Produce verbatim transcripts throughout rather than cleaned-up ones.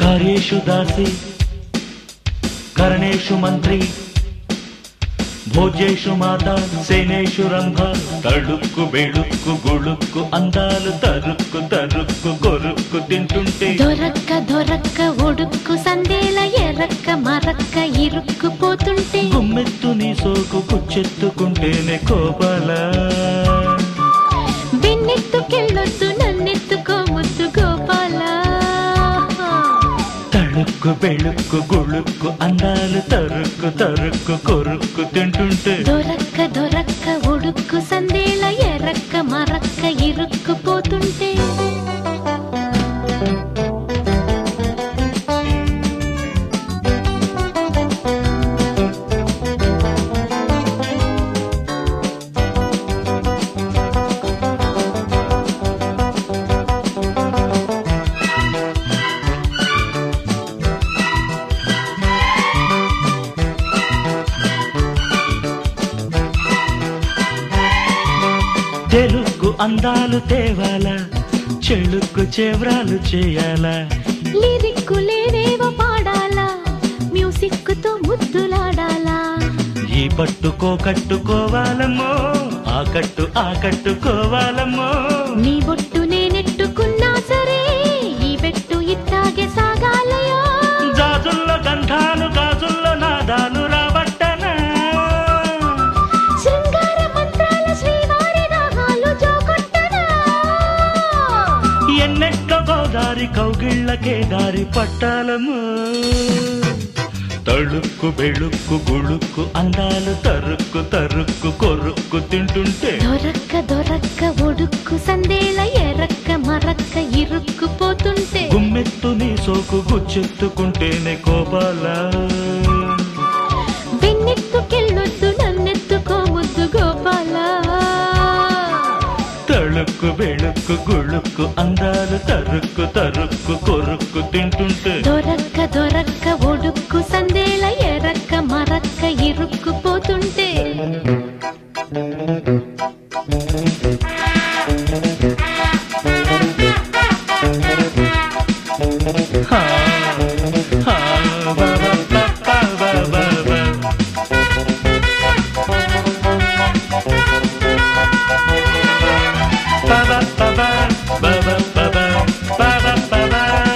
कार्येषु दासी करणेषु मंत्री भोजेषु माता सेनेषु रंभा तड़ुक्कु बेळुक्कु गुळुक्कु अंदालु तरुक्कु तरुक्कु कोरुक्कु तिंटुंटे దొరక్క దొరక్క ఒడుక్కు సందేల ఎరక్క మరక్క ఇరుక్కు పోతుంటే గుమ్మెత్తు నీ సోకు కుచ్చెత్తుకుంటేనే కోపాల వెన్నెత్తుకెళ్ళొద్దు నన్నెత్తుకో ముద్దు గోపాల తళుక్కు బెళుక్కు గుళుక్కు అందాలు తరుక్కు తరుక్కు కొరుక్కు తింటుంటే దొరక్క దొరక్క ఒడుక్కు సందేల ఎరక్క మరక్క ఇరుక్కు పోతుంటే తెలుగు అందాలు తేవాలా చెలుక్కు చెవ్రాలు చేయాలా లిరిక్కు లేవేవో పాడాలా మ్యూజిక్ తో ముద్దులాడాలా ఈ పట్టుకో కట్టుకోవాలమ్మో ఆ కట్టు ఆ కట్టుకోవాలమ్మో నీ బొట్టు నేనెట్టుకున్నా సరే ఈ బెట్టు ఇట్టాగే సాగాలయో జాజుల్లో గంధాలు గాజుల్లో నాదాలు రాబట్టనా శృంగార మంత్రాల శ్రీవారి రాగాలు జోకొట్టనా ఎన్నెట్లో గోదారి కౌగిళ్ళకే దారి పట్టాలము తళుక్కు బెళుక్కు గుళుక్కు అందాలు తరుక్కు తరుక్కు కొరుక్కు తింటుంటే దొరక్క దొరక్క ఒడుక్కు సందేల ఎరక్క మరక్క ఇరుక్కు పోతుంటే గుమ్మెత్తు నీ సోకు గుచ్చెత్తుకుంటేనే కోపాల వెన్నెత్తుకెళ్ళొద్దు నన్నెత్తుకో ముద్దు గోపాల తళుక్కు బెళుక్కు గుళుక్కు అందాలు తరుక్కు తరుక్కు కొరుక్కు తింటుంటే దొరక్క దొరక్క ఒడుక్కు సందేల ఎరక్క మరక్క ఇరుక్కు పోతుంటే హా, హా, బా, బా, బా, బా, బా, బా, బా. బా, బా, బా, బా, బా, బా, బా, బా, బా, బా, బా, బా.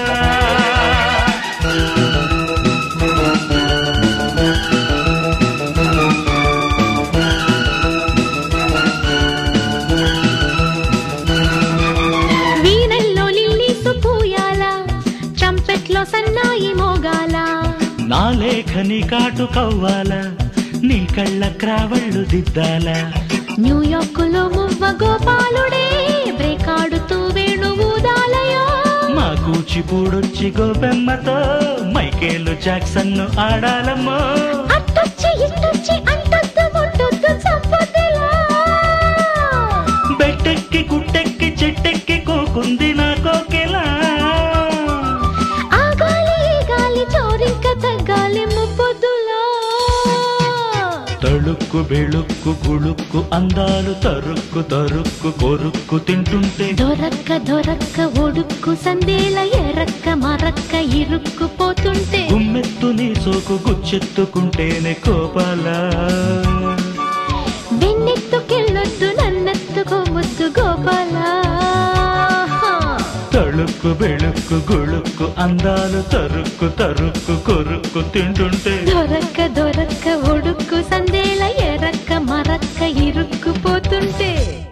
వీణల్లో లిల్లీసు పూయాలా ట్రంపెట్లో సన్నాయి మోగాల నా లేఖని కాటు కవ్వాలా నీ కళ్ళ క్రావళ్ళు దిద్దాలా న్యూయార్కులో మువ్వ గోపాలుడే బ్రేకాడుతూ వేణు ఊదాలయో మా కూచిపూడొచ్చి గోపెమ్మతో మైకేలు జాక్సన్ ను ఆడాలమ్మో అట్టొచ్చి ఇట్టొచ్చి అంటొద్దు ముట్టొద్దు చంపొద్దులా బెట్టెక్కి కుట్టెక్కి చెట్టెక్కి కోకుంది నా కోకెలా ఆ గాలి ఈ గాలి చోరింక తగ్గాలి ముప్పొద్దులా తళుక్కు బెళుక్కు గుళుక్కు అందాలు తరుక్కు తరుక్కు కొరుక్కు తింటుంటే దొరక్క దొరక్క ఒడుక్కు సందేల ఎరక్క మరక్క ఇరుక్కు పోతుంటే గుమ్మెత్తు నీ సోకు గుచ్చెత్తుకుంటేనే కోపాల వెన్నెత్తుకెళ్ళొద్దు నన్నెత్తుకో ముద్దు గోపాల తళుక్కు బెళుక్కు గుళుక్కు అందాలు తరుక్కు తరుక్కు కొరుక్కు తింటుంటే దొరక్క దొరక్క ఒడుక్కు సందేల ఎరక్క మరక్క ఇరుక్కు పోతుంటే